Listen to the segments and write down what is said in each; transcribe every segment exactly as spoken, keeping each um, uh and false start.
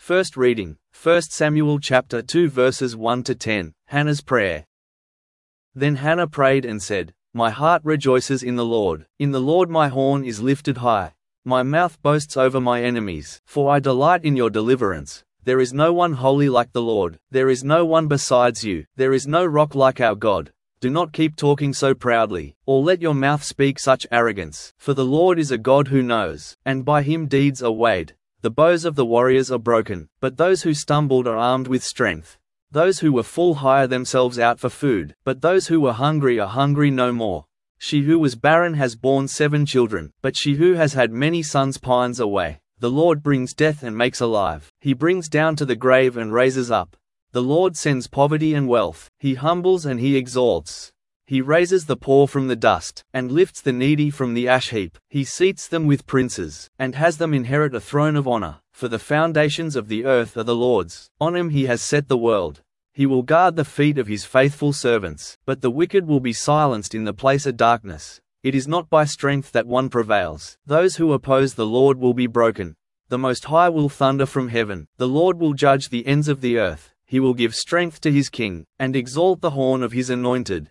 First reading, First Samuel chapter two verses one to ten, Hannah's prayer. Then Hannah prayed and said, My heart rejoices in the Lord, in the Lord my horn is lifted high. My mouth boasts over my enemies, for I delight in your deliverance. There is no one holy like the Lord, there is no one besides you, there is no rock like our God. Do not keep talking so proudly, or let your mouth speak such arrogance, for the Lord is a God who knows, and by him deeds are weighed. The bows of the warriors are broken, but those who stumbled are armed with strength. Those who were full hire themselves out for food, but those who were hungry are hungry no more. She who was barren has borne seven children, but she who has had many sons pines away. The Lord brings death and makes alive. He brings down to the grave and raises up. The Lord sends poverty and wealth. He humbles and he exalts. He raises the poor from the dust, and lifts the needy from the ash heap. He seats them with princes, and has them inherit a throne of honor. For the foundations of the earth are the Lord's, on him he has set the world. He will guard the feet of his faithful servants, but the wicked will be silenced in the place of darkness. It is not by strength that one prevails. Those who oppose the Lord will be broken. The Most High will thunder from heaven. The Lord will judge the ends of the earth. He will give strength to his king, and exalt the horn of his anointed.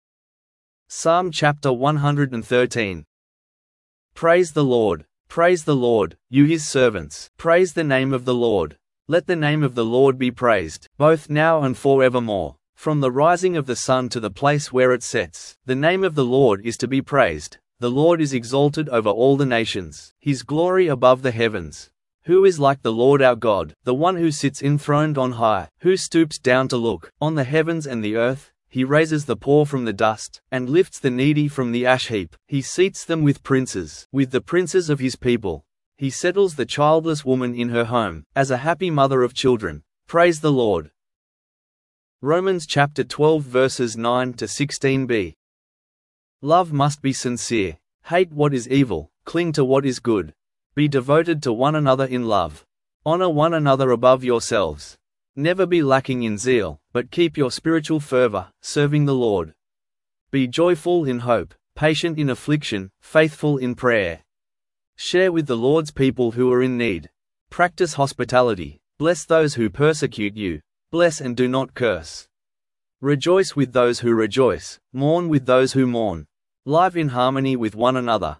Psalm chapter one hundred thirteen. Praise the Lord, praise the Lord, you his servants, praise the name of the Lord. Let the name of the Lord be praised, both now and forevermore. From the rising of the sun to the place where it sets, the name of the Lord is to be praised. The Lord is exalted over all the nations, his glory above the heavens. Who is like the Lord our God, the one who sits enthroned on high, who stoops down to look on the heavens and the earth? He raises the poor from the dust, and lifts the needy from the ash heap. He seats them with princes, with the princes of his people. He settles the childless woman in her home, as a happy mother of children. Praise the Lord. Romans chapter twelve verses nine to sixteen b. Love must be sincere. Hate what is evil, cling to what is good. Be devoted to one another in love. Honor one another above yourselves. Never be lacking in zeal, but keep your spiritual fervor, serving the Lord. Be joyful in hope, patient in affliction, faithful in prayer. Share with the Lord's people who are in need. Practice hospitality. Bless those who persecute you. Bless and do not curse. Rejoice with those who rejoice, mourn with those who mourn. Live in harmony with one another.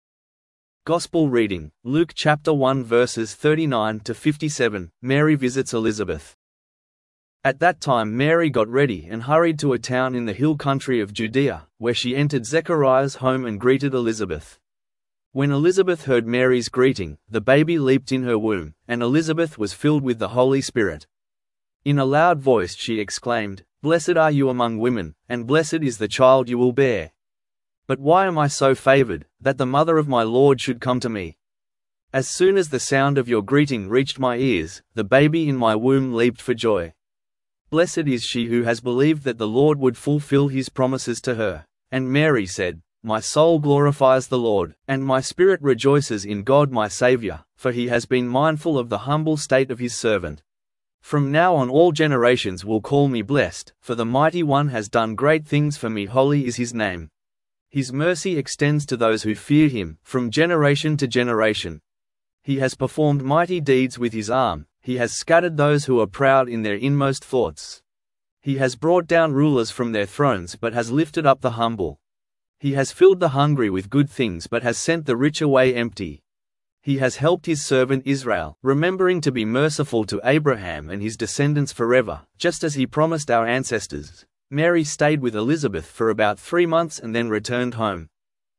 Gospel reading, Luke chapter one verses thirty-nine to fifty-seven, Mary visits Elizabeth. At that time Mary got ready and hurried to a town in the hill country of Judea, where she entered Zechariah's home and greeted Elizabeth. When Elizabeth heard Mary's greeting, the baby leaped in her womb, and Elizabeth was filled with the Holy Spirit. In a loud voice she exclaimed, Blessed are you among women, and blessed is the child you will bear. But why am I so favored, that the mother of my Lord should come to me? As soon as the sound of your greeting reached my ears, the baby in my womb leaped for joy. Blessed is she who has believed that the Lord would fulfill his promises to her. And Mary said, My soul glorifies the Lord, and my spirit rejoices in God my Saviour, for he has been mindful of the humble state of his servant. From now on all generations will call me blessed, for the Mighty One has done great things for me. Holy is his name. His mercy extends to those who fear him, from generation to generation. He has performed mighty deeds with his arm. He has scattered those who are proud in their inmost thoughts. He has brought down rulers from their thrones but has lifted up the humble. He has filled the hungry with good things but has sent the rich away empty. He has helped his servant Israel, remembering to be merciful to Abraham and his descendants forever, just as he promised our ancestors. Mary stayed with Elizabeth for about three months and then returned home.